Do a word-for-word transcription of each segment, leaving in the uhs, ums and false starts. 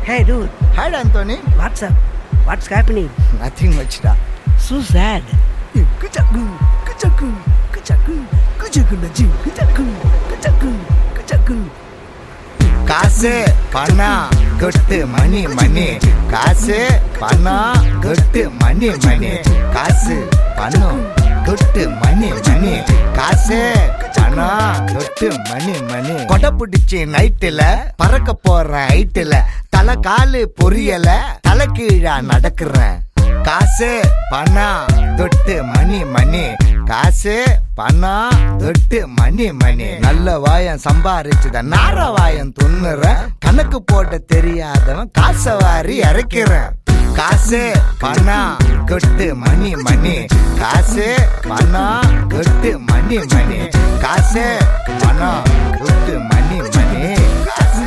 Hey dude. Hi Anthony. What's up? What's happening? Nothing much da. So sad. Kuchaku, kuchaku, kuchaku, kuchaku na ji, kuchaku, kuchaku, kuchaku. காசு பணம் கொட்டு மணி மணி காசு பணம் கொட்டு மணி மணி காசு பணம் கொட்டு மணி மணி காசு பணம் கொட்டு மணி மணி கொடை பிடிச்சி நைட்டுல பறக்க போற ஹைட்டுல தலை காலு பொரியல தலை கீழா நடக்கிறேன் காசு பணம் தொட்டு மணி மணி காசு பணம் தொட்டு மணி மணி நல்ல வாயம் சம்பாரிச்சுத நார வாயம் துண்ணுற கணக்கு போட்ட தெரியாதவன் காசை வாரி இறக்கிறேன் காசு பணம் கொட்டு மணி மணி காசு பணம் கொட்டு மணி மணி காசு பணம் கொட்டு மணி மணி காசு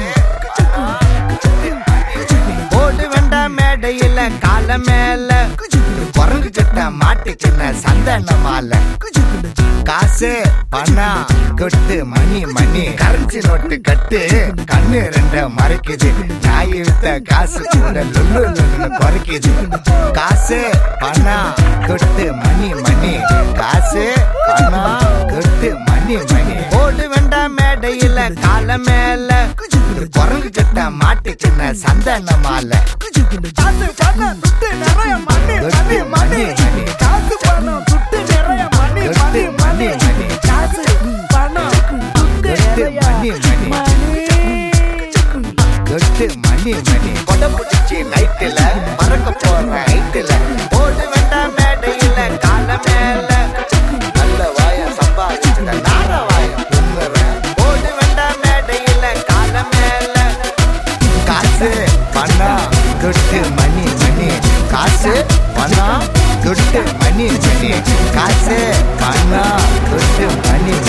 போட்டு வேண்டாம் மேடையில கால மேல குரங்கு சட்ட மாட்டுச்சுன்ன சந்தன மாலை காசு பணம் கொட்டு மணி மணி கரன்சி நோட்டு கட்டு கண்ணு ரெண்ட மறைக்குது நாய் வித்த காசு கூட லுல்லு லுல்லுன்னு குறைக்குது காசு பணம் கொட்டு மணி மணி காசு பணம் கொட்டு மணி மணி போட்டு வேண்டாம் மேடையில கால மேல குரங்கு சட்ட மாட்டுச்சுன்ன சந்தன மாலை காசு பணம் துட்டு நிறைய மணி மணி மணி காசு பணம் துட்டு நிறைய மணி மணி மணி காசு பணம் துட்டு நிறைய மணி கொட்டு மணி மணி கொடை பிடிச்சி நைட்டுல பறக்க போற ஹைட்டுல போட்டு வேண்டாம் மேடையில கால மேல நல்ல வாய சம்பாதிச்சுட நார வாயம் துண்ணுறேன் போட்டு வேண்டாம் மேடையில கால மேல காசு பணம் கொட்டு மணி மணி காசு பணம் கொட்டு மணி மணி காசு பணம் கொட்டு மணி